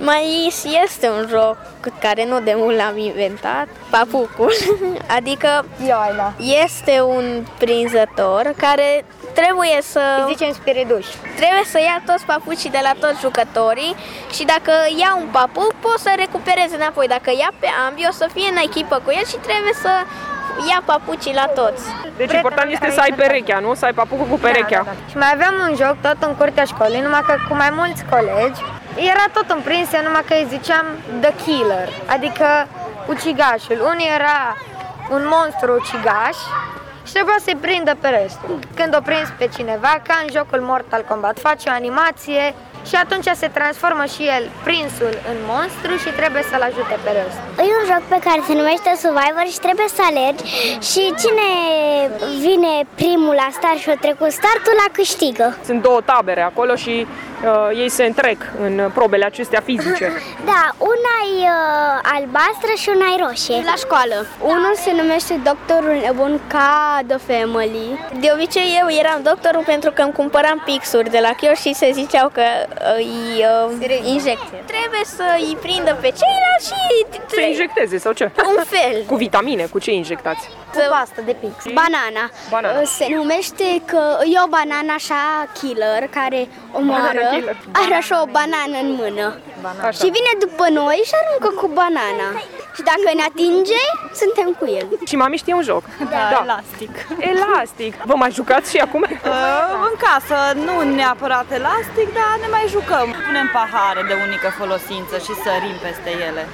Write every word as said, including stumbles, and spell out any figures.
Mai este un joc care nu de mult l-am inventat, papucul, adică este un prinzător care trebuie să... Îi zicem spiriduș. Trebuie să ia toți papucii de la toți jucătorii și dacă ia un papuc, poți să recupereze înapoi. Dacă ia pe ambii, o să fie în echipă cu el și trebuie să ia papucii la toți. Deci important este să ai perechea, nu? Să ai papucul cu perechea. Da, da, da. Și mai aveam un joc tot în curtea școlii, numai că cu mai mulți colegi. Era tot în prinse, numai că îi ziceam The Killer, adică ucigașul. Unul era un monstru ucigaș și trebuia să-i prindă pe restul. Când o prins pe cineva, ca în jocul Mortal Kombat, face o animație și atunci se transformă și el, prinsul, în monstru și trebuie să-l ajute pe restul. E un joc pe care se numește Survivor și trebuie să alergi și cine vine primul la start și o trecut startul, la câștigă. Sunt două tabere acolo și uh, ei se întrec în probele acestea fizice. Da, una e uh, albastră și una e roșie. La școală. Unul se numește Doctorul Nebun ca The Family. De obicei eu eram doctorul pentru că îmi cumpăram pixuri de la chioș și se ziceau că îi uh, injecție. Trebuie să îi prindă pe ceilalți și... Să injecteze sau ce? Un fel. Cu vitamine, cu ce injectați? Cu pastă de pix. Banana. Banana. Se numește că e o banană așa killer care omoară. Are așa o banană în mână. Așa. Și vine după noi și aruncă cu banana. Și dacă ne atinge, suntem cu el. Și mami știe un joc. Da, da. Elastic. Elastic. Vă mai jucați și acum? Uh, în casă, nu neapărat elastic, dar ne mai jucăm. Punem pahare de unică folosință și sărim peste ele.